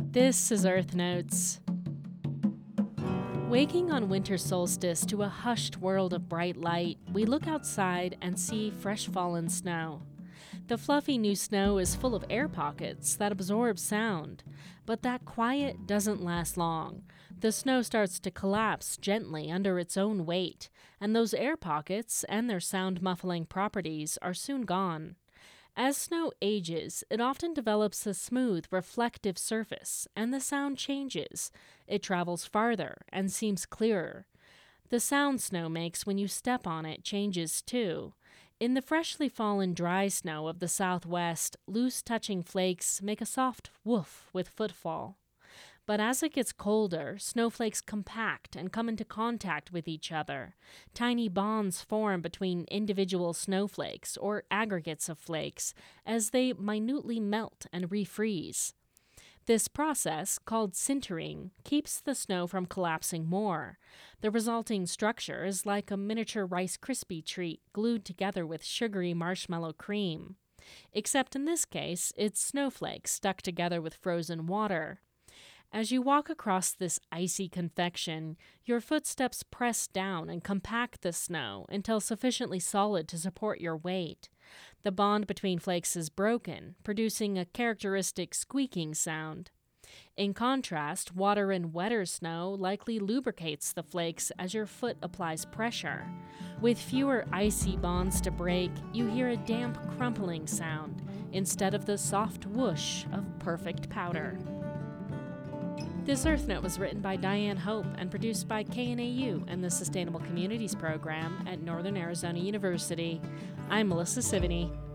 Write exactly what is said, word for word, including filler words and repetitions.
This is Earth Notes. Waking on winter solstice to a hushed world of bright light, we look outside and see fresh fallen snow. The fluffy new snow is full of air pockets that absorb sound, but that quiet doesn't last long. The snow starts to collapse gently under its own weight, and those air pockets and their sound-muffling properties are soon gone. As snow ages, it often develops a smooth, reflective surface, and the sound changes. It travels farther and seems clearer. The sound snow makes when you step on it changes too. In the freshly fallen dry snow of the southwest, loose touching flakes make a soft woof with footfall. But as it gets colder, snowflakes compact and come into contact with each other. Tiny bonds form between individual snowflakes or aggregates of flakes as they minutely melt and refreeze. This process, called sintering, keeps the snow from collapsing more. The resulting structure is like a miniature Rice Krispie treat glued together with sugary marshmallow cream. Except in this case, it's snowflakes stuck together with frozen water. As you walk across this icy confection, your footsteps press down and compact the snow until sufficiently solid to support your weight. The bond between flakes is broken, producing a characteristic squeaking sound. In contrast, water in wetter snow likely lubricates the flakes as your foot applies pressure. With fewer icy bonds to break, you hear a damp crumpling sound instead of the soft whoosh of perfect powder. This Earth Note was written by Diane Hope and produced by K N A U and the Sustainable Communities Program at Northern Arizona University. I'm Melissa Sivany.